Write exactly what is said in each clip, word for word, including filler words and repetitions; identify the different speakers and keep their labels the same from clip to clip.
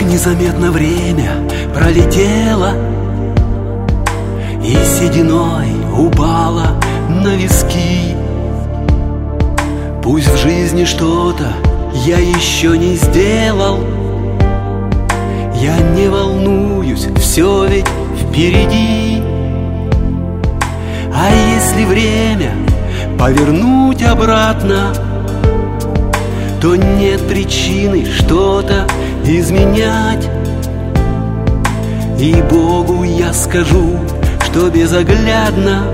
Speaker 1: незаметно время пролетело, и сединой упала на виски. Пусть в жизни что-то я еще не сделал, я не волнуюсь, все ведь впереди. А если время повернуть обратно, то нет причины что-то изменять. И Богу я скажу, что безоглядно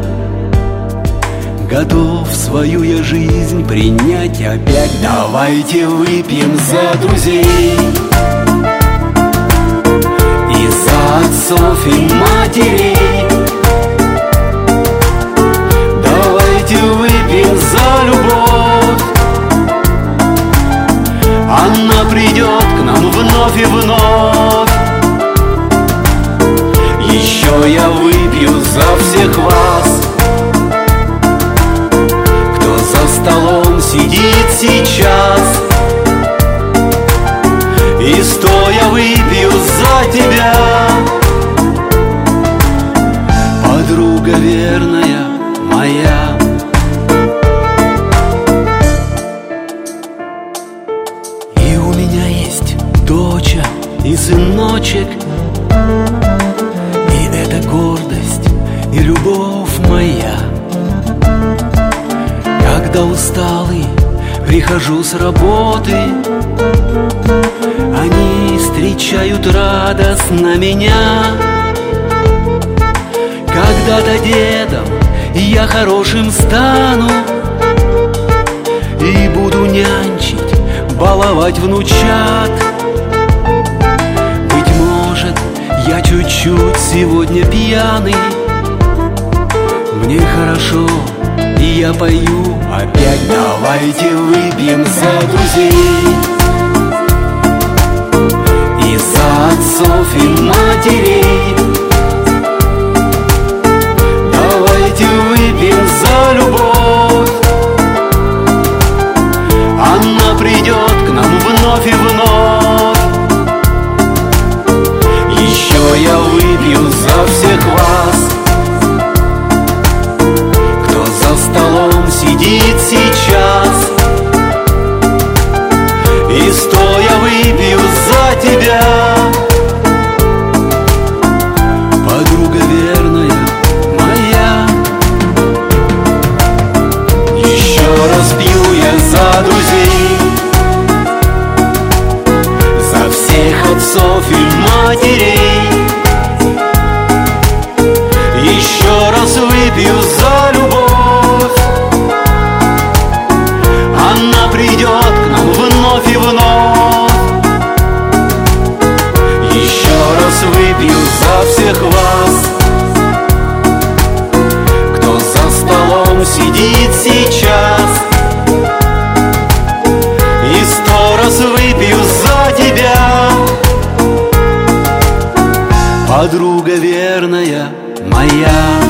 Speaker 1: готов свою я жизнь принять опять. Давайте выпьем за друзей и за отцов и матерей. Давайте выпьем за любовь, она придет к нам вновь и вновь. Еще я выпью за всех вас, кто за столом сидит сейчас, и стоя выпью за тебя, подруга верная моя. И у меня есть доча и сыночек, и это гордость и любовь моя. Когда усталый прихожу с работы, они встречают радостно меня. Когда-то дедом я хорошим стану и буду нянчить, баловать внучат. Быть может, я чуть-чуть сегодня пьяный, мне хорошо, и я пою опять. Давайте выпьем за друзей и за отцов и матерей. Давайте выпьем за любовь, она придет к нам вновь и вновь. Еще я выпью за всех вас, кто за столом сидит сейчас, и стоя выпью за тебя, подруга верная моя. Еще раз пью я за друзей, за всех отцов и матерей. Еще раз выпью за любовь, она придет к нам вновь и вновь. Еще раз выпью за всех вас, кто за столом сидит сейчас, и сто раз выпью за тебя, подруга верная моя.